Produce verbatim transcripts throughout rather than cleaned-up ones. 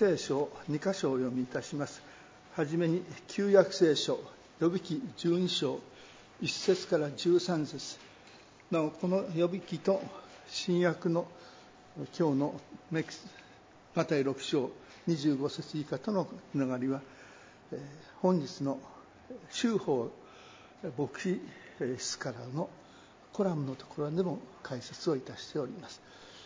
聖書をに箇所お読みいたします。はじめに旧約聖書呼び記じゅうに章いっ節からじゅうさん節。なおこの呼び記と新約の今日のマタイろく章にじゅうご節以下とのつながりは、本日の修法牧師室からのコラムのところでも解説をいたしております。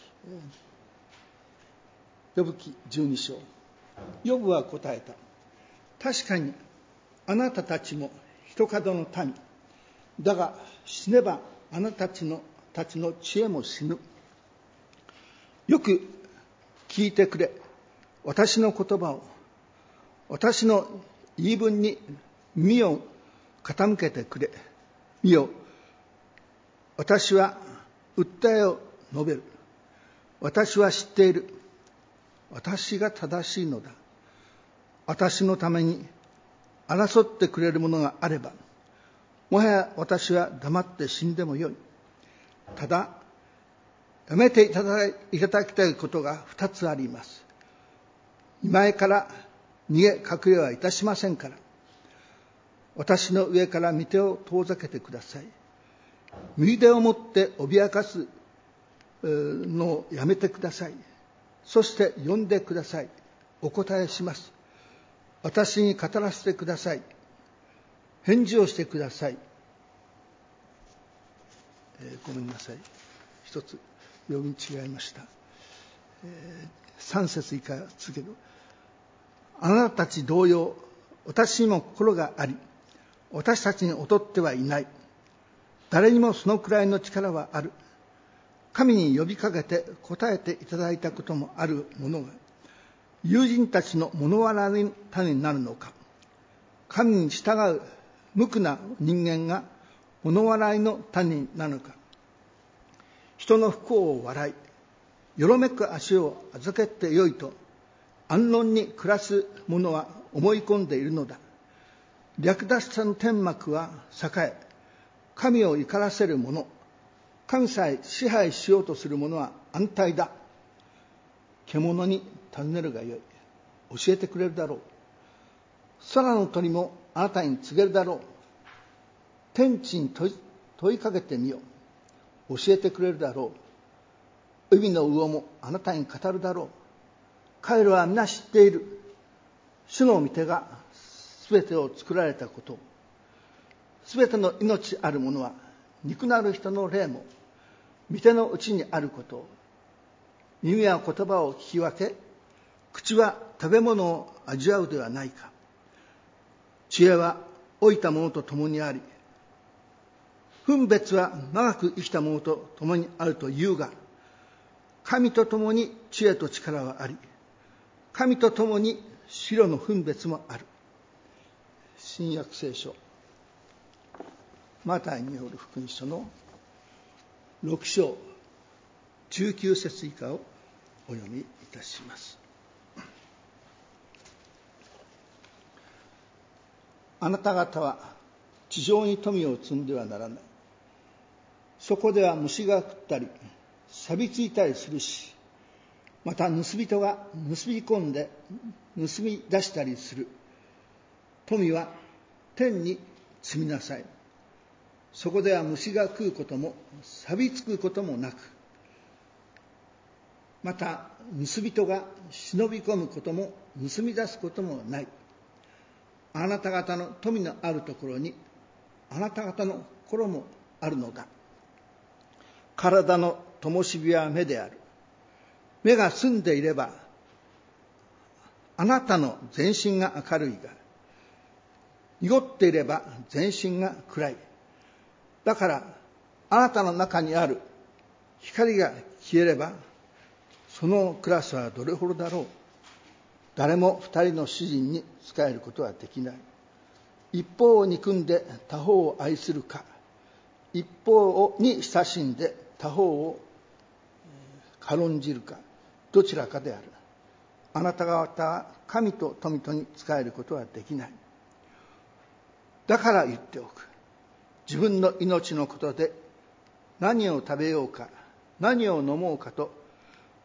呼び記じゅうに章。ヨブは答えた。確かにあなたたちも一角の民だが、死ねばあなたたちのたちの知恵も死ぬ。よく聞いてくれ。私の言葉を、私の言い分に耳を傾けてくれ。見よ、私は訴えを述べる。私は知っている。私が正しいのだ。私のために争ってくれるものがあれば、もはや私は黙って死んでもよい。ただ、やめていただきたいことが二つあります。見前から逃げ隠れはいたしませんから、私の上から御手を遠ざけてください。右手を持って脅かすのをやめてください。そして呼んでください。お答えします。私に語らせてください。返事をしてください。えー、ごめんなさい。一つ読み違いました。えー、三節以下続ける。あなたたち同様、私にも心があり、私たちに劣ってはいない。誰にもそのくらいの力はある。神に呼びかけて答えていただいたこともある者が、友人たちの物笑いの種になるのか。神に従う無垢な人間が物笑いの種になるのか。人の不幸を笑い、よろめく足を預けてよいと安穏に暮らす者は思い込んでいるのだ。略奪者の天幕は栄え、神を怒らせる者、神さえ支配しようとする者は安泰だ。獣に尋ねるがよい。教えてくれるだろう。空の鳥もあなたに告げるだろう。天地に問い、問いかけてみよう。教えてくれるだろう。海の魚もあなたに語るだろう。彼らは皆知っている。主の御手がすべてを作られたこと。すべての命あるものは、肉なる人の霊も御手のうちにあることを。耳は言葉を聞き分け、口は食べ物を味わうではないか。知恵は老いた者と共にあり、分別は長く生きた者と共にあるというが、神と共に知恵と力はあり、神と共に白の分別もある。新約聖書マタイによる福音書のろく章じゅうきゅう節以下をお読みいたします。あなた方は地上に富を積んではならない。そこでは虫が食ったり錆びついたりするし、また盗人が盗み込んで盗み出したりする。富は天に積みなさい。そこでは虫が食うことも錆びつくこともなく、また盗人が忍び込むことも盗み出すこともない。あなた方の富のあるところにあなた方の心もあるのだ。体の灯火は目である。目が澄んでいればあなたの全身が明るいが、濁っていれば全身が暗い。だからあなたの中にある光が消えれば、その暗さはどれほどだろう。誰も二人の主人に仕えることはできない。一方を憎んで他方を愛するか、一方に親しんで他方を軽んじるか、どちらかである。あなた方は神と富とに仕えることはできない。だから言っておく。自分の命のことで何を食べようか、何を飲もうかと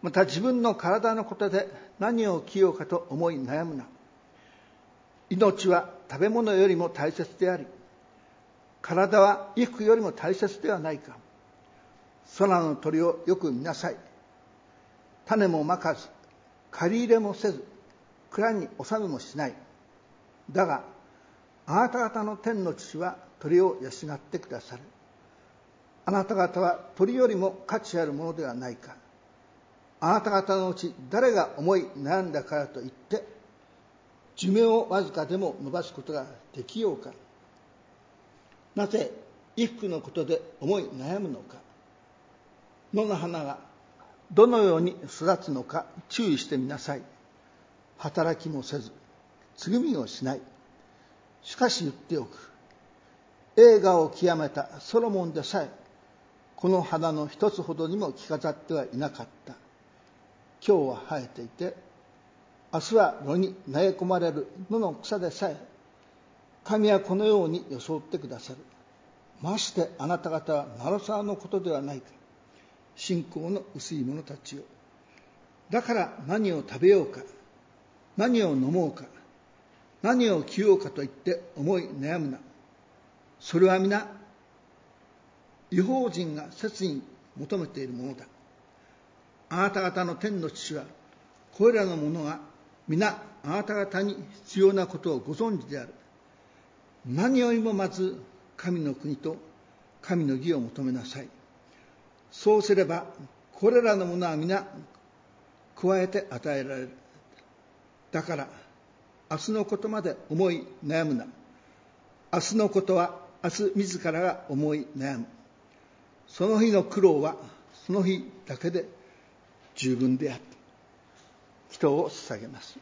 また自分の体のことで何を着ようかと思い悩むな。命は食べ物よりも大切であり、体は衣服よりも大切ではないか。空の鳥をよく見なさい。種もまかず、借り入れもせず、蔵に納めもしない。だが、あなた方の天の父は鳥を養ってくださる。あなた方は鳥よりも価値あるものではないか。あなた方のうち誰が思い悩んだからといって、寿命をわずかでも伸ばすことができようか。なぜ衣服のことで思い悩むのか。野の花がどのように育つのか注意してみなさい。働きもせず、つぐみをしない。しかし言っておく。栄華を極めたソロモンでさえ、この花の一つほどにも着飾ってはいなかった。今日は生えていて、明日は炉に投げ込まれる野の草でさえ、神はこのように装ってくださる。ましてあなた方はなおさらのことではないか。信仰の薄い者たちよ。だから何を食べようか、何を飲もうか、何を着ようかと言って思い悩むな。それは皆、異邦人が切に求めているものだ。あなた方の天の父は、これらのものが皆あなた方に必要なことをご存知である。何よりもまず神の国と神の義を求めなさい。そうすればこれらのものは皆加えて与えられる。だから明日のことまで思い悩むな。明日のことは明日自らが思い悩む。その日の苦労はその日だけで十分である。祈祷を捧げます。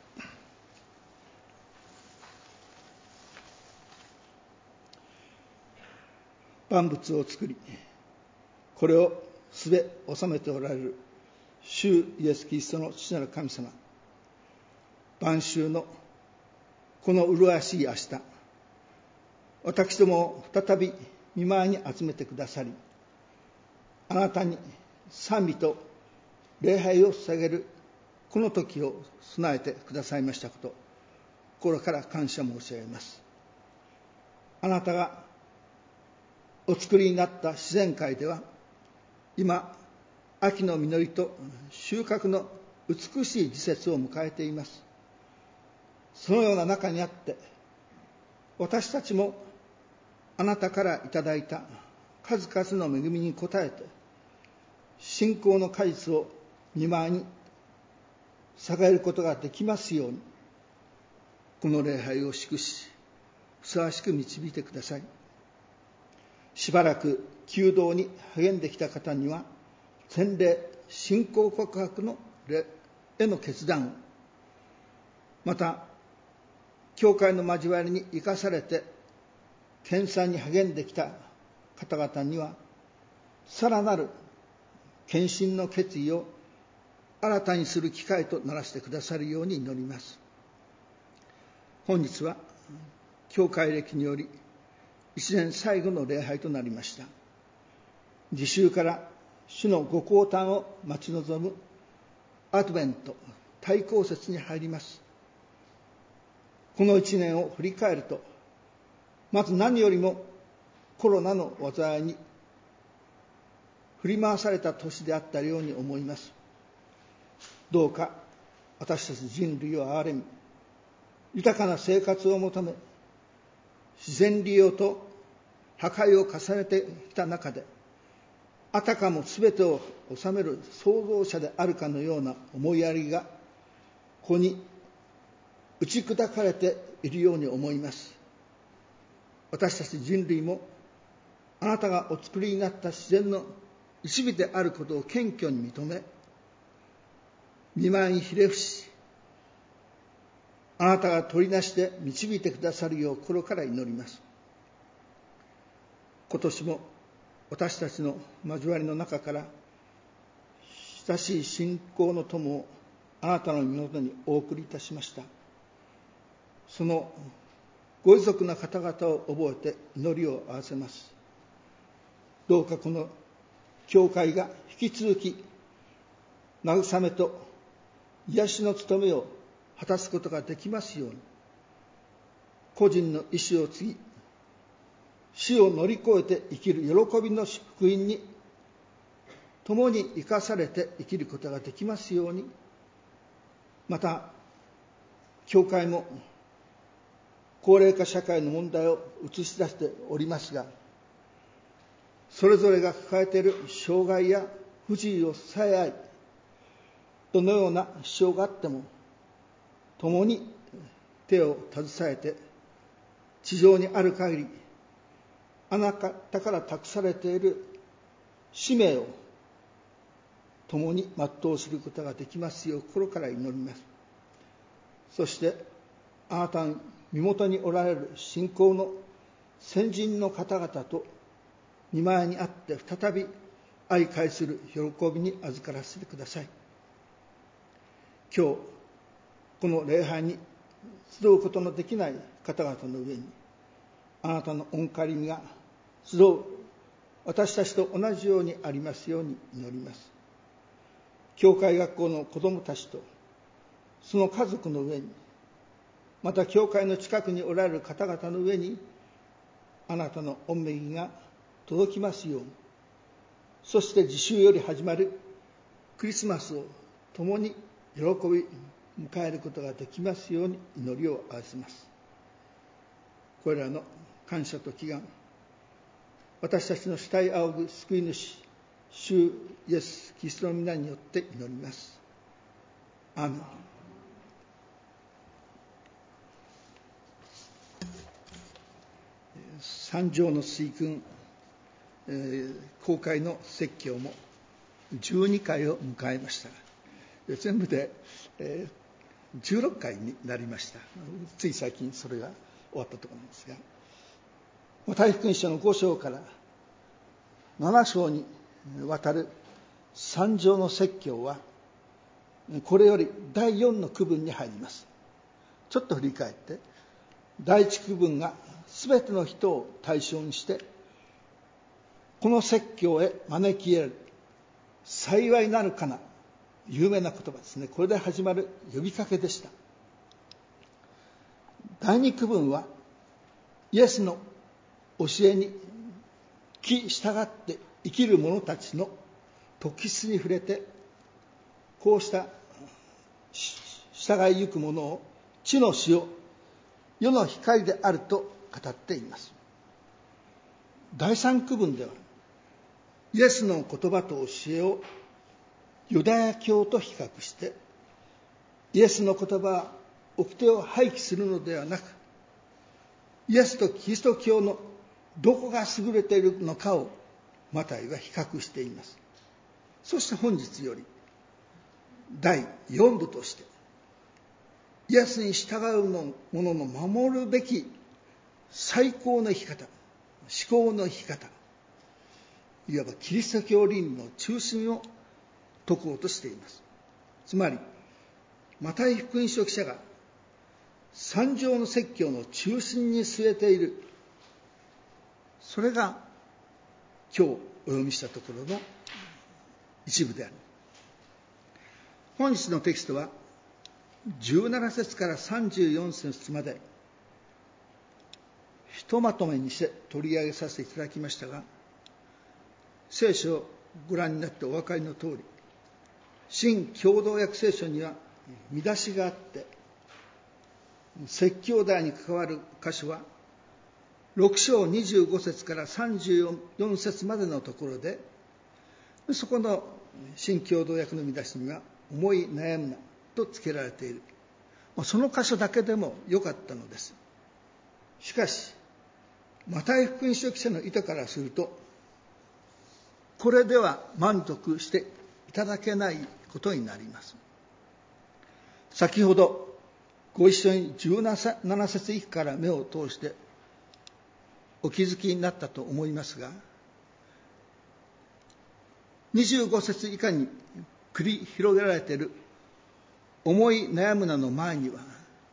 万物を作り、これをすべ収めておられる主イエス・キリストの父なる神様、晩秋のこの麗しい明日、私どもを再び御前に集めてくださり、あなたに賛美と礼拝を捧げるこの時を備えてくださいましたこと、心から感謝申し上げます。あなたがお作りになった自然界では、今、秋の実りと収穫の美しい時節を迎えています。そのような中にあって、私たちもあなたからいただいた数々の恵みに応えて、信仰の果実を御前に捧げることができますように、この礼拝を祝し、ふさわしく導いてください。しばらく求道に励んできた方には、洗礼、信仰告白のへの決断を、また、教会の交わりに生かされて、研鑽に励んできた方々には、さらなる献身の決意を新たにする機会とならせてくださるように祈ります。本日は、教会歴により、一年最後の礼拝となりました。次週から主のご降誕を待ち望むアドベント大公節に入ります。この一年を振り返ると、まず何よりもコロナの災いに振り回された年であったように思います。どうか私たち人類を憐れみ、豊かな生活を求め、自然利用と破壊を重ねてきた中で、あたかも全てを治める創造者であるかのような思いやりが、ここに打ち砕かれているように思います。私たち人類も、あなたがお作りになった自然の一部であることを謙虚に認め、御前にひれ伏し、あなたが取りなして導いてくださるよう心から祈ります。今年も私たちの交わりの中から、親しい信仰の友をあなたの身元にお送りいたしました。そのご遺族の方々を覚えて祈りを合わせます。どうかこの教会が引き続き慰めと癒しの務めを果たすことができますように、個人の意志を継ぎ、死を乗り越えて生きる喜びの福音に共に生かされて生きることができますように、また教会も高齢化社会の問題を映し出しておりますが、それぞれが抱えている障害や不自由を支え合い、どのような支障があっても共に手を携えて、地上にある限りあなたから託されている使命を共に全うすることができますよう心から祈ります。そしてあなたの身元におられる信仰の先人の方々と御前にあって再び相返する喜びに預からせてください。今日この礼拝に集うことのできない方々の上に、あなたの御借りが集う私たちと同じようにありますように祈ります。教会学校の子どもたちとその家族の上に、また教会の近くにおられる方々の上に、あなたの御恵みが届きますように、そして次週より始まるクリスマスを共に喜び迎えることができますように祈りを合わせます。これらの感謝と祈願、私たちの主体仰ぐ救い主、主イエス・キリストの皆によって祈ります。アーメン。三条の水訓、えー、公開の説教もじゅうにかいを迎えました。全部で、えー、じゅうろっかいになりました。つい最近それが終わったところなんですが、マタイ福音書のご章からなな章にわたる三条の説教は、これよりだいよんの区分に入ります。ちょっと振り返って、だいいち区分がすべての人を対象にして、この説教へ招き入れる幸いなるかな、有名な言葉ですね。これで始まる呼びかけでした。だいに区分はイエスの教えに聞き従って生きる者たちの特質に触れて、こうした従いゆく者を地の塩、世の光であると語っています。だいさん区分ではイエスの言葉と教えをユダヤ教と比較して、イエスの言葉は掟を廃棄するのではなく、イエスとキリスト教のどこが優れているのかをマタイは比較しています。そして本日よりだいよん部として、イエスに従うのものの守るべき最高の生き方、思考の生き方、いわばキリスト教倫理の中心を説こうとしています。つまりマタイ福音書記者が三条の説教の中心に据えている、それが今日お読みしたところの一部である。本日のテキストはじゅうなな節からさんじゅうよん節までひとまとめにして取り上げさせていただきましたが、聖書をご覧になってお分かりの通り、新共同訳聖書には見出しがあって、説教題に関わる箇所はろく章にじゅうご節からさんじゅうよん節までのところで、そこの新共同訳の見出しには思い悩むなとつけられている。その箇所だけでもよかったのです。しかしマタイ福音書記者の意図からすると、これでは満足していただけないことになります。先ほどご一緒にじゅうなな節以下から目を通してお気づきになったと思いますが、にじゅうご節以下に繰り広げられている思い悩むなの前には、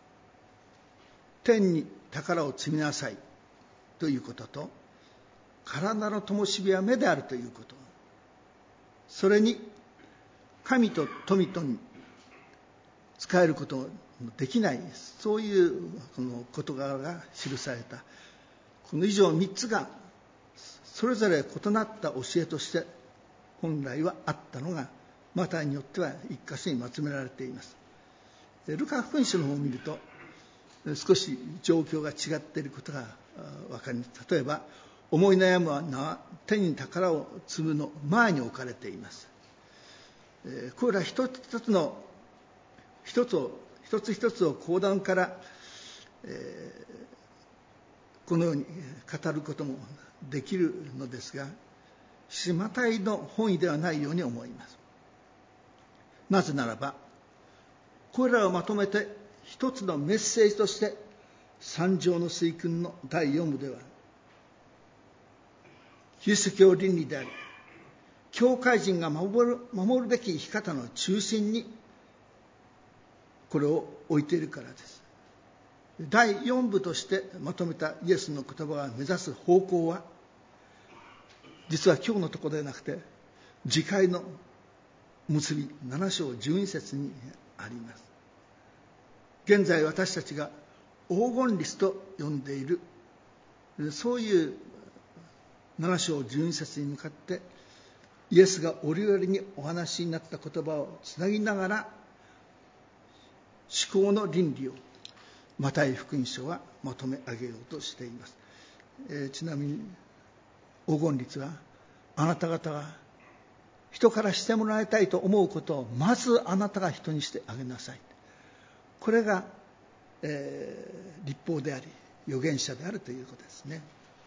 天に宝を積みなさいということと、体の灯火は目であるということ、それに神と富とに使えることのできない、そういうこの事柄が記された。この以上みっつがそれぞれ異なった教えとして本来はあったのが、マタイによっては一箇所にまとめられています。ルカ福音書の方を見ると少し状況が違っていることが分かります。例えば、思い悩むは手に宝を積むの前に置かれています。これら一つ一つの一つを一つ一つを講談から、えー、このように語ることもできるのですが、マタイの本意ではないように思います。なぜならば、これらをまとめて一つのメッセージとして三条の水訓のだいよん部では、キリスト教倫理であり、教会人が守る、守るべき生き方の中心にこれを置いているからです。だいよん部としてまとめたイエスの言葉が目指す方向は、実は今日のところではなくて次回の結びなな章じゅうに節にあります。現在私たちが黄金律と呼んでいる、そういうなな章じゅうに節に向かってイエスが折々にお話しになった言葉をつなぎながら、思考の倫理をマタイ福音書はまとめ上げようとしています。えー、ちなみに黄金律は、あなた方が人からしてもらいたいと思うことをまずあなたが人にしてあげなさい。これが、えー、律法であり預言者であるということですね。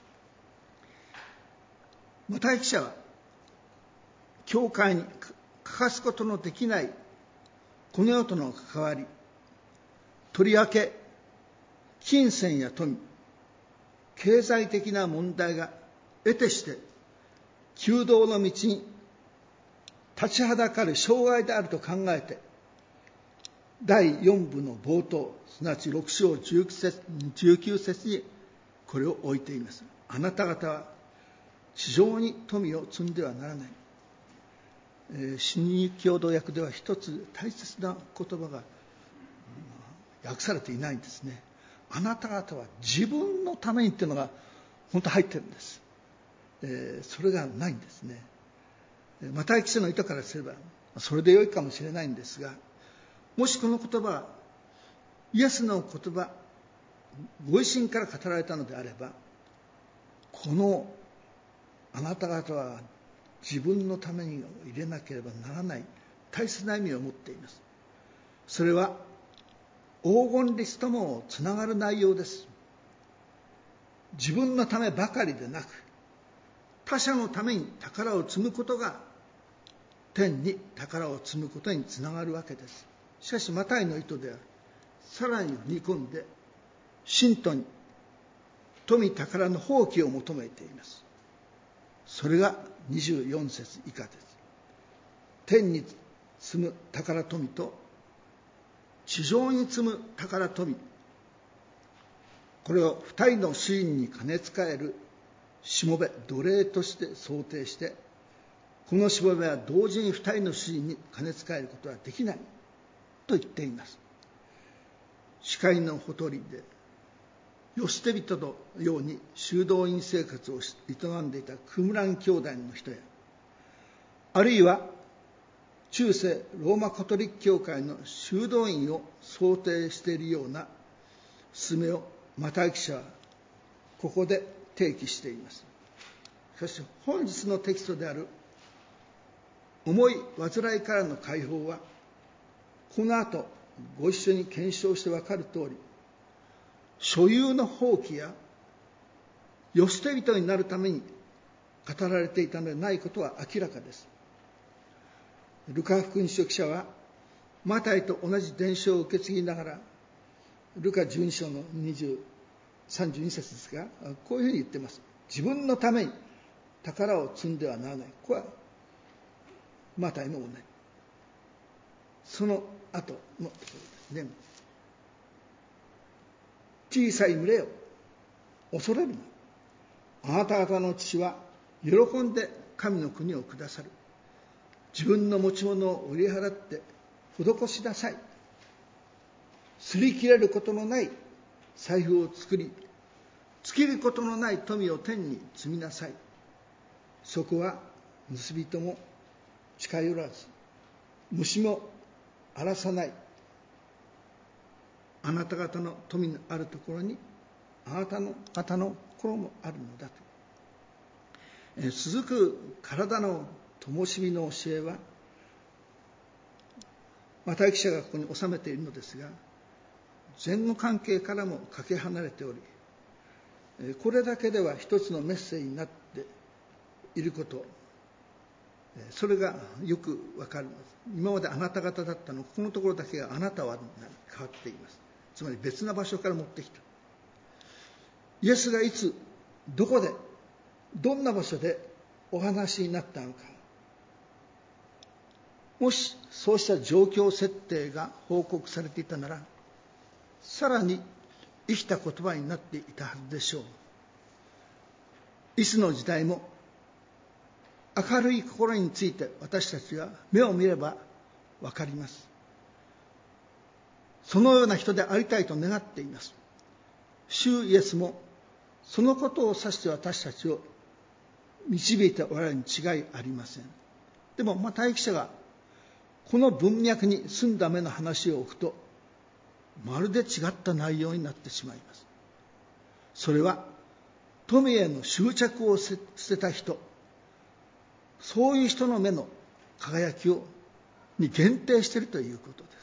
マタイ記者は教会に欠かすことのできないこの世との関わり、とりわけ金銭や富、経済的な問題が得てして求道の道に立ちはだかる障害であると考えて、だいよん部の冒頭、すなわちろく章じゅうきゅう節にこれを置いています。あなた方は地上に富を積んではならない。えー、新共同訳では一つ大切な言葉が訳されていないんですね。あなた方は自分のためにっていうのが本当入ってるんです。えー、それがないんですね。マタイ記者の意図からすればそれで良いかもしれないんですが、もしこの言葉イエスの言葉ご自身から語られたのであれば、このあなた方は自分のために入れなければならない大切な意味を持っています。それは黄金律ともつながる内容です。自分のためばかりでなく、他者のために宝を積むことが天に宝を積むことにつながるわけです。しかしマタイの意図ではさらに踏み込んで、信徒に富宝の放棄を求めています。それがにじゅうよん節以下です。天に積む宝富と地上に積む宝富、これを二人の主人に金使えるしもべ奴隷として想定して、このしもべは同時に二人の主人に金使えることはできないと言っています。司会のほとりで世捨て人のように修道院生活を営んでいたクムラン兄弟の人や、あるいは中世ローマカトリック教会の修道院を想定しているような勧めをマタイ記者はここで提起しています。しかし本日のテキストである重い患いからの解放は、この後ご一緒に検証して分かる通り、所有の放棄や世捨て人になるために語られていたのではないことは明らかです。ルカ福音書記者はマタイと同じ伝承を受け継ぎながら、ルカじゅうに章のにじゅう、さんじゅうに節ですが、こういうふうに言っています。自分のために宝を積んではならない。これはマタイの同じ。その後のところですね。小さい群れよ、恐れるな。あなた方の父は喜んで神の国をくださる。 自分の持ち物を売り払って施しなさい。擦り切れることのない財布を作り、尽きることのない富を天に積みなさい。そこは盗人も近寄らず、虫も荒らさない。あなた方の富のあるところにあなたの方の心もあるのだと。え続く体の灯火の教えは、マタイ記者がここに収めているのですが、前後関係からもかけ離れており、これだけでは一つのメッセージになっていること、それがよくわかるのです。今まであなた方だったの、ここのところだけがあなたは変わっています。つまり別な場所から持ってきた。イエスがいつ、どこで、どんな場所でお話になったのか。もしそうした状況設定が報告されていたなら、さらに生きた言葉になっていたはずでしょう。いつの時代も明るい心について私たちが目を見ればわかります。そのような人でありたいと願っています。主イエスもそのことを指して私たちを導いておられるに違いありません。でもマタイ記者がこの文脈に澄んだ目の話を置くと、まるで違った内容になってしまいます。それは富への執着を捨てた人、そういう人の目の輝きをに限定しているということです。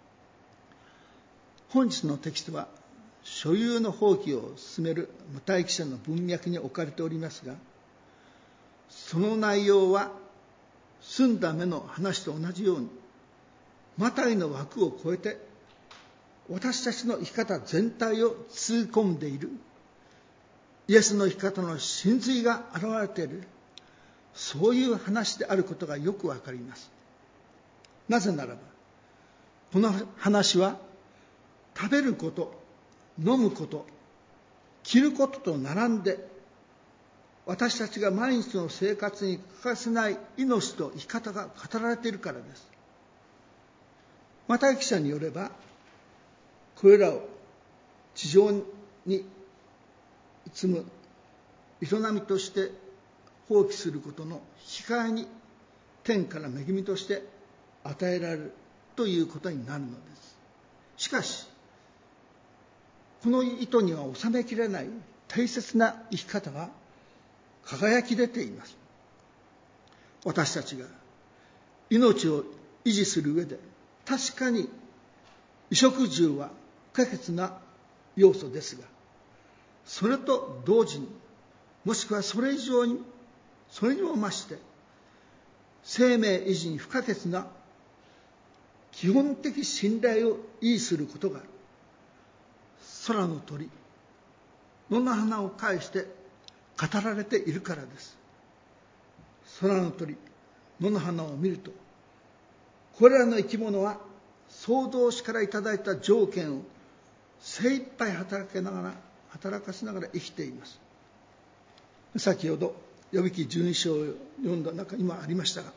本日のテキストは所有の放棄を進めるマタイ記者の文脈に置かれておりますが、その内容は澄んだ目の話と同じように、マタイの枠を超えて私たちの生き方全体を包み込んでいる、イエスの生き方の真髄が現れている、そういう話であることがよくわかります。なぜならば、この話は食べること、飲むこと、着ることと並んで、私たちが毎日の生活に欠かせない命と生き方が語られているからです。マタイ記者によれば、これらを地上に積む営みとして放棄することの引き換えに、天から恵みとして与えられるということになるのです。しかし、この意図には収めきれない大切な生き方が輝き出ています。私たちが命を維持する上で、確かに衣食住は不可欠な要素ですが、それと同時に、もしくはそれ以上に、それにも増して、生命維持に不可欠な基本的信頼を維持することが、空の鳥、野の花を介して語られているからです。空の鳥、野の花を見ると、これらの生き物は創造主からいただいた条件を精一杯働けながら働かせながら生きています。先ほど呼び記じゅうに章を読んだ中にもありましたが、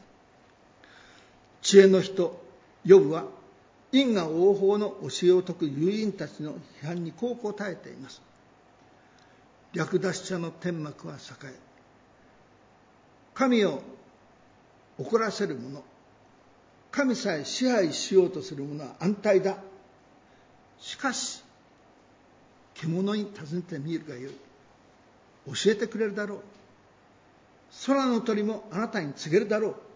知恵の人ヨブは因果応報の教えを説く友人たちの批判にこう答えています。略奪者の天幕は栄え、神を怒らせる者、神さえ支配しようとする者は安泰だ。しかし獣に尋ねてみるがよい。教えてくれるだろう。空の鳥もあなたに告げるだろう。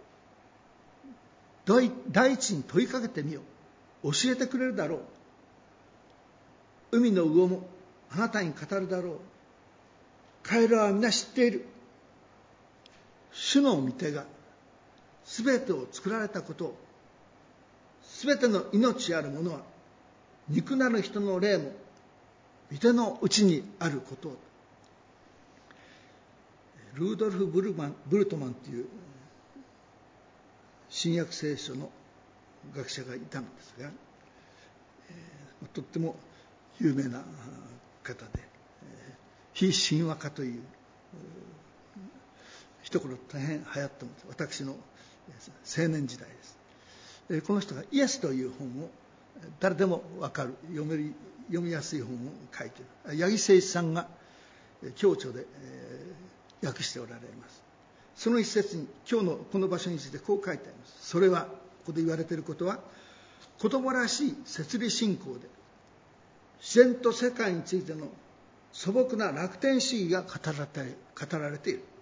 大地に問いかけてみよう。教えてくれるだろう。海の魚もあなたに語るだろう。彼らは皆知っている。主の御手がすべてを作られたことを、すべての命あるものは肉なる人の霊も御手のうちにあることを。ルードルフ・ブルマン、ブルトマンという新約聖書の学者がいたのですが、えー、とっても有名な方で、えー、非神話化という一頃大変流行ったのです。私の青年時代です。この人がイエスという本を誰でも分かる読める読みやすい本を書いている八木誠一さんが共著で訳しておられます。その一節に今日のこの場所についてこう書いてあります。それはここで言われていることは、子供らしい摂理信仰で自然と世界についての素朴な楽天主義が語られて語られている。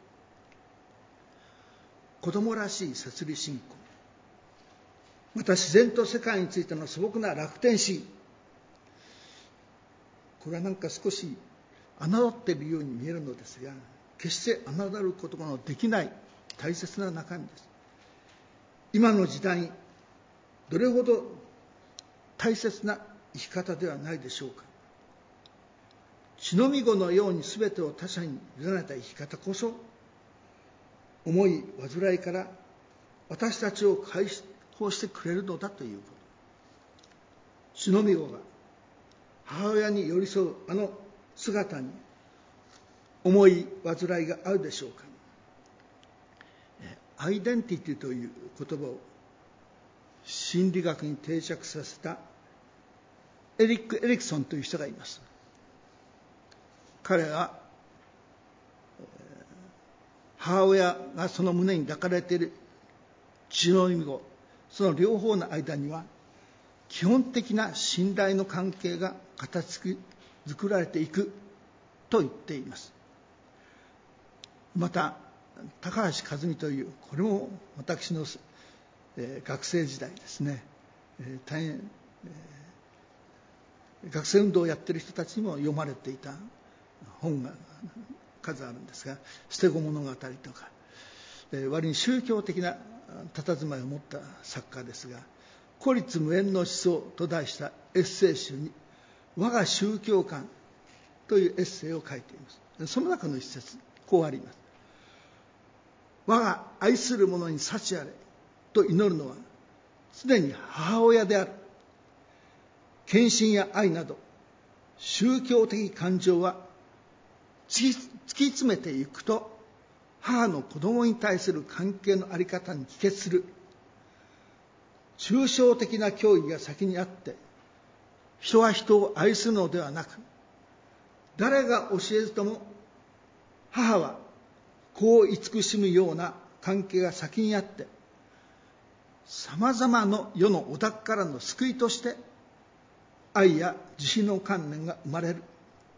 子供らしい摂理信仰、また自然と世界についての素朴な楽天主義、これはなんか少し侮っているように見えるのですが、決して侮ることのできない大切な中身です。今の時代にどれほど大切な生き方ではないでしょうか。血のみ子のように全てを他者に委ねた生き方こそ、重い煩いから私たちを解放してくれるのだということ。血のみ子が母親に寄り添うあの姿に重い煩いがあるでしょうか。アイデンティティという言葉を心理学に定着させたエリック・エリクソンという人がいます。彼は母親がその胸に抱かれている血のみ子、その両方の間には基本的な信頼の関係が形作られていくと言っています。また高橋和美という、これも私の、えー、学生時代ですね、えー、大変、えー、学生運動をやっている人たちにも読まれていた本が数あるんですが、捨て子物語とか、えー、割に宗教的な佇まいを持った作家ですが、孤立無縁の思想と題したエッセイ集に我が宗教観というエッセイを書いています。その中の一節、こうあります。我が愛する者に幸あれと祈るのは常に母親である。献身や愛など宗教的感情は突き詰めていくと、母の子供に対する関係の在り方に帰結する。抽象的な教義が先にあって、人は人を愛するのではなく、誰が教えずとも母は子を慈しむような関係が先にあって、さまざまな世のお宅からの救いとして愛や慈悲の観念が生まれる。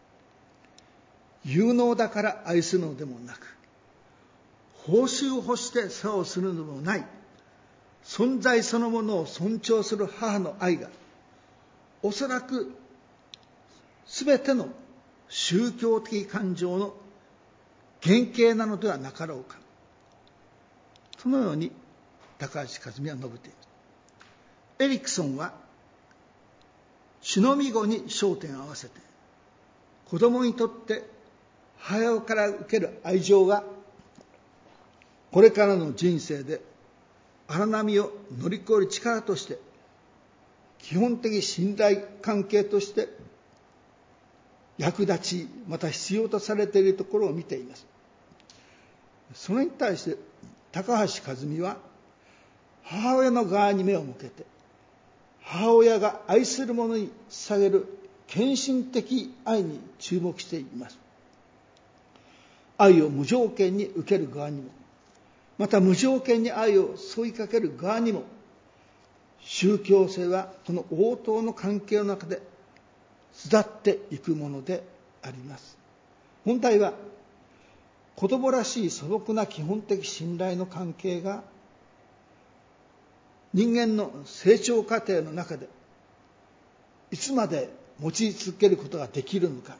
有能だから愛するのでもなく、報酬を欲して世話をするのでもない、存在そのものを尊重する母の愛が、おそらくすべての宗教的感情の原型なのではなかろうか。そのように高橋和美は述べています。エリクソンは血のみ子に焦点を合わせて、子供にとって母親から受ける愛情がこれからの人生で荒波を乗り越える力として、基本的信頼関係として役立ち、また必要とされているところを見ています。それに対して高橋和美は母親の側に目を向けて、母親が愛する者に捧げる献身的愛に注目しています。愛を無条件に受ける側にも、また無条件に愛を添いかける側にも、宗教性はこの応答の関係の中で巣立っていくものであります。本題は子供らしい素朴な基本的信頼の関係が人間の成長過程の中でいつまで持ち続けることができるのか、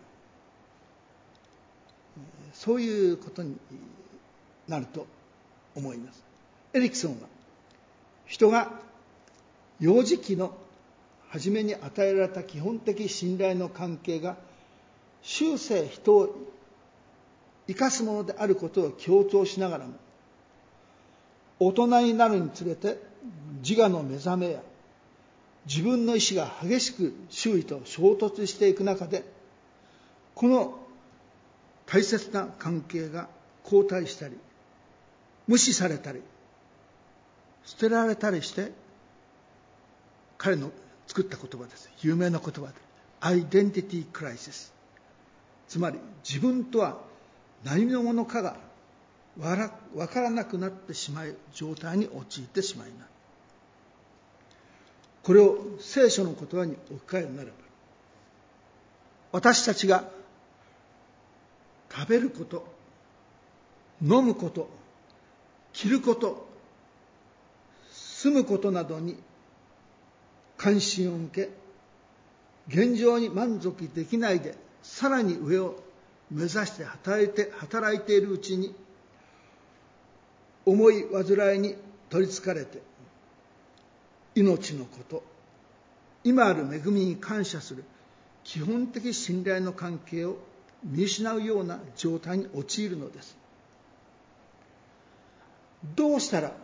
そういうことになると思います。エリクソンは人が幼児期の初めに与えられた基本的信頼の関係が終生人を生かすものであることを強調しながらも、大人になるにつれて自我の目覚めや自分の意志が激しく周囲と衝突していく中で、この大切な関係が後退したり無視されたり捨てられたりして、彼の作った言葉です。有名な言葉で、アイデンティティクライシス。つまり自分とは何のものかがわからなくなってしまう状態に陥ってしまいます。これを聖書の言葉に置き換えるならば、私たちが食べること、飲むこと、着ること、住むことなどに関心を向け、現状に満足できないで、さらに上を目指して働いて、働いているうちに、重い煩いに取りつかれて、命のこと、今ある恵みに感謝する基本的信頼の関係を見失うような状態に陥るのです。どうしたら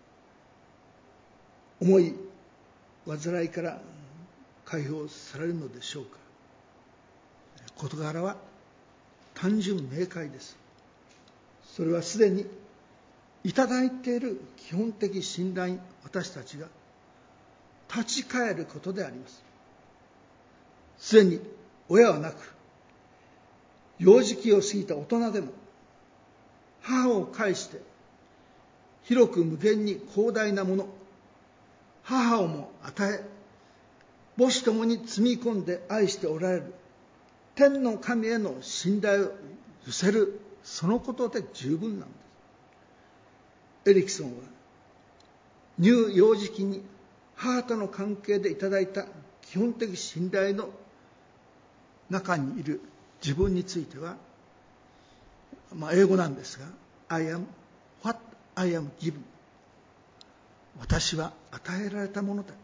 重い煩いから解放されるのでしょうか。事柄は単純明快です。それはすでにいただいている基本的信頼に私たちが立ち返ることであります。すでに親はなく、幼児期を過ぎた大人でも、母を介して広く無限に広大なもの、母をも与え、母子ともに積み込んで愛しておられる天の神への信頼を寄せる、そのことで十分なんです。エリクソンは乳幼児期に母との関係でいただいた基本的信頼の中にいる自分については、まあ、英語なんですが、I am what I am given。 私は与えられたものだ。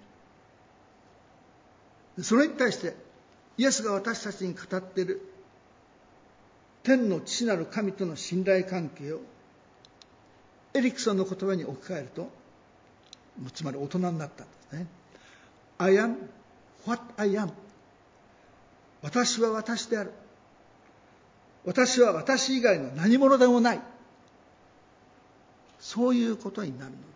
それに対してイエスが私たちに語っている天の父なる神との信頼関係をエリクソンの言葉に置き換えると、つまり大人になったんですね。I am what I am。 私は私である。私は私以外の何者でもない。そういうことになるのです。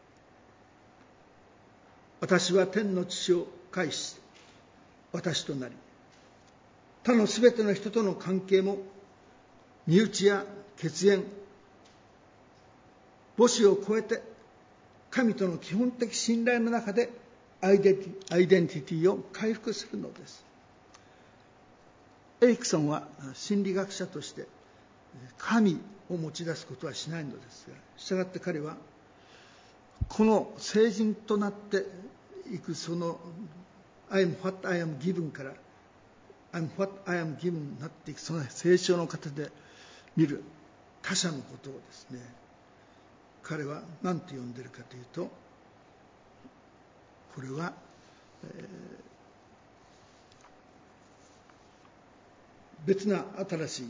私は天の父を介し私となり、他のすべての人との関係も身内や血縁、母子を超えて神との基本的信頼の中でアイデンティ、アイデンティティを回復するのです。エリクソンは心理学者として神を持ち出すことはしないのですが、したがって彼はこの成人となっていくその I am what I am given から I am what I am given になっていくその成長の過程で見る他者のことをですね、彼は何て呼んでいるかというと、これは、えー、別な新しい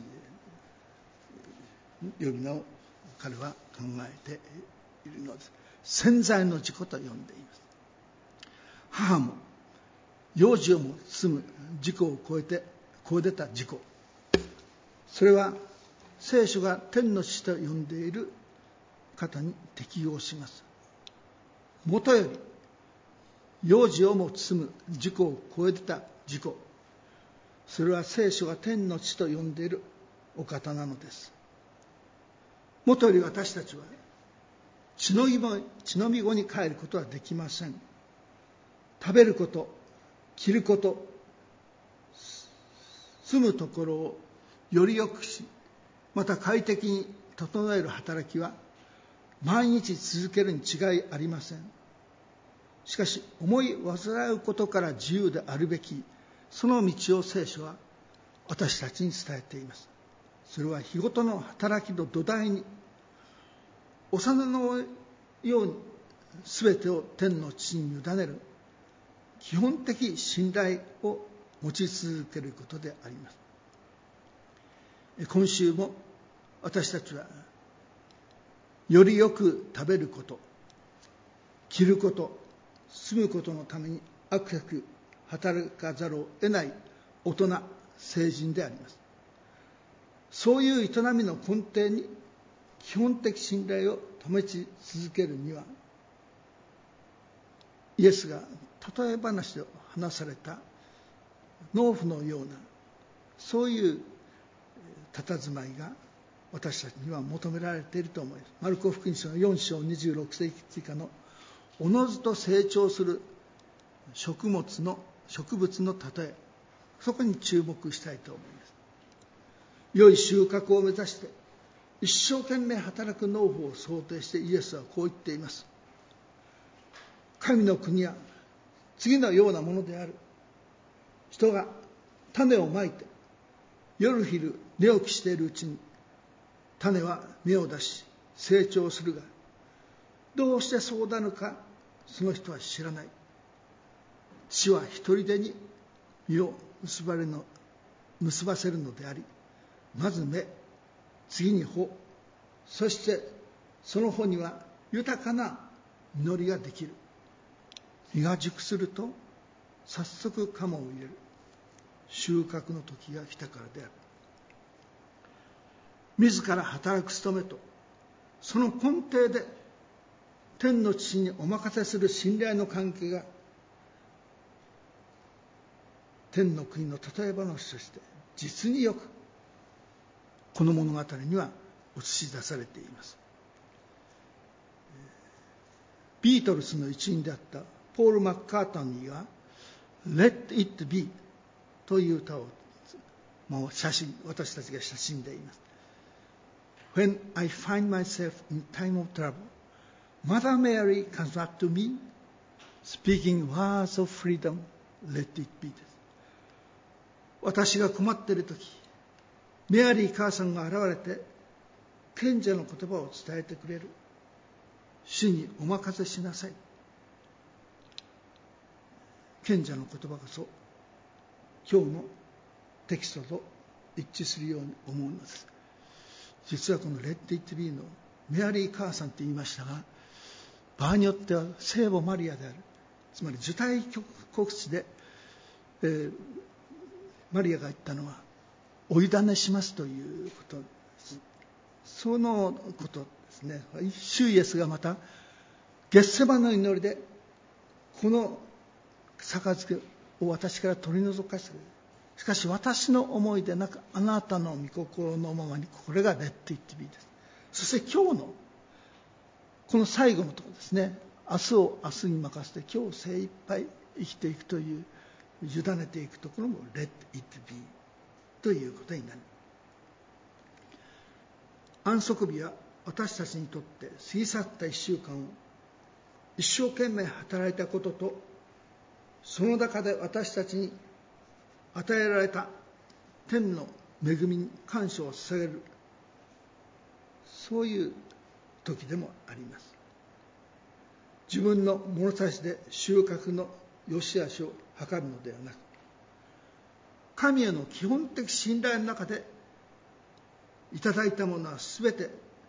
呼び名を彼は考えているのです。潜在の自己と呼んでいます。母も幼児をも包む自己を超えて超え出た自己、それは聖書が天の父と呼んでいる方に適用します。もとより幼児をも包む自己を超え出た自己、それは聖書が天の父と呼んでいるお方なのです。もとより私たちは血のみ子に帰ることはできません。食べること、着ること、住むところをより良くし、また快適に整える働きは毎日続けるに違いありません。しかし思い煩うことから自由であるべきその道を聖書は私たちに伝えています。それは日ごとの働きの土台に幼のように全てを天の父に委ねる基本的信頼を持ち続けることであります。今週も私たちはよりよく食べること、着ること、住むことのためにあくあく働かざるを得ない大人、成人であります。そういう営みの根底に基本的信頼を保ち続けるには、 イエスが例え話で話された農夫のような、そういう佇まいが私たちには求められていると思います。マルコ福音書のよん章にじゅうろく節以下のおのずと成長する食物の植物の例え、そこに注目したいと思います。良い収穫を目指して一生懸命働く農夫を想定してイエスはこう言っています。神の国は次のようなものである。人が種をまいて夜昼寝起きしているうちに種は芽を出し成長するが、どうしてそうなるかその人は知らない。父は一人でに実を結ばれるの結ばせるのであり、まず芽、次に穂、そしてその穂には豊かな実りができる。実が熟すると早速鎌を入れる。収穫の時が来たからである。自ら働く務めとその根底で天の父にお任せする信頼の関係が天の国の例え話として実によくこの物語には映し出されています。ビートルズの一員であったポール・マッカートニーが Let It Be という歌をもう写真私たちが親しんでいます。 When I find myself in time of trouble, Mother Mary comes up to me, speaking words of freedom, let it be です。私が困っているとき、メアリー母さんが現れて賢者の言葉を伝えてくれる。主にお任せしなさい。賢者の言葉こそ今日のテキストと一致するように思うのです。実はこのレッド・イット・ビーのメアリー母さんと言いましたが、場合によっては聖母マリアである、つまり受胎告知で、えー、マリアが言ったのはお委ねしますということです。そのことですね。主イエスがまたゲッセマの祈りでこの杯を私から取り除かせる。しかし私の思いでなくあなたの御心のままに、これがレッド・イット・ビーです。そして今日のこの最後のところですね。明日を明日に任せて今日精一杯生きていくという、委ねていくところもレッド・イット・ビーということになる。安息日は私たちにとって過ぎ去った一週間を一生懸命働いたことと、その中で私たちに与えられた天の恵みに感謝を捧げる、そういう時でもあります。自分の物差しで収穫の良し悪しを測るのではなく、神への基本的信頼の中でいただいたものはすべて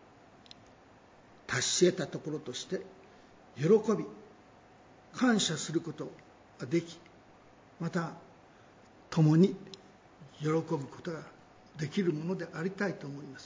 達し得たところとして喜び感謝することができ、また共に喜ぶことができるものでありたいと思います。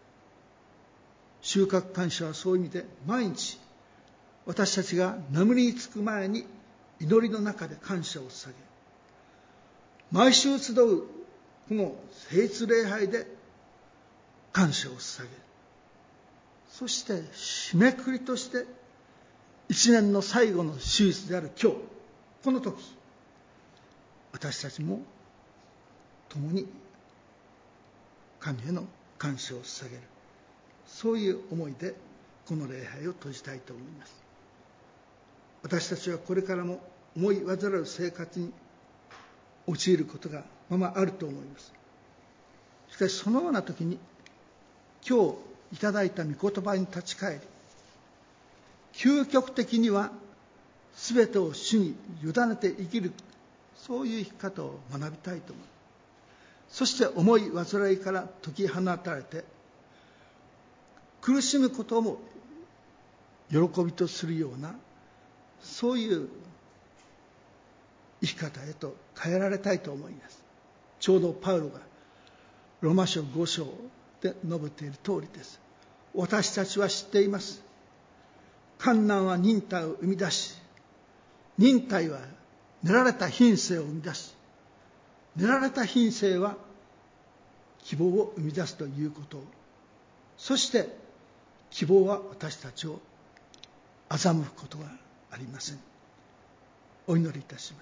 収穫感謝はそういう意味で、毎日私たちが眠りにつく前に祈りの中で感謝を捧げ、毎週集うこの聖日礼拝で感謝を捧げ、そして締めくくりとして一年の最後の手術である今日この時、私たちも共に神への感謝を捧げる、そういう思いでこの礼拝を閉じたいと思います。私たちはこれからも思い煩う生活に陥ることがままあると思います。しかしそのような時に今日いただいた御言葉に立ち返り、究極的には全てを主に委ねて生きる、そういう生き方を学びたいと思う。そして思い煩いから解き放たれて、苦しむことも喜びとするような、そういう生き方へと変えられたいと思います。ちょうどパウロがローマ書ご章で述べている通りです。私たちは知っています。患難は忍耐を生み出し、 忍耐は練られた品性を生み出し、練られた品性は希望を生み出すということを、そして希望は私たちを欺くことはありません。お祈りいたします。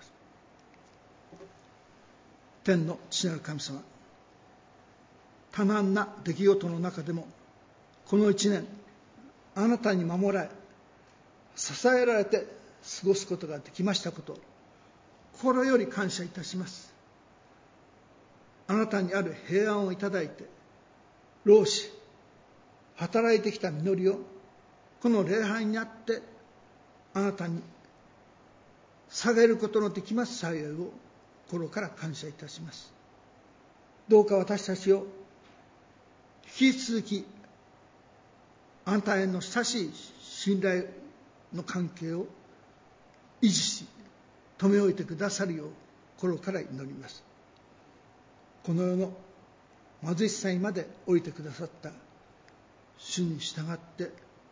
天の父なる神様、多難な出来事の中でもこの一年、あなたに守られ支えられて過ごすことができましたことを心より感謝いたします。あなたにある平安をいただいて、労し働いてきた実りをこの礼拝にあってあなたに捧げることのできます幸いを心から感謝いたします。どうか私たちを引き続きあなたへの親しい信頼の関係を維持し留め置いてくださるよう心から祈ります。この世の貧しさにまで降りてくださった主に従って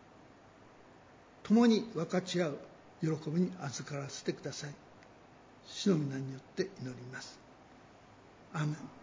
共に分かち合う喜びに預からせてください。主の皆によって祈ります。アーメン。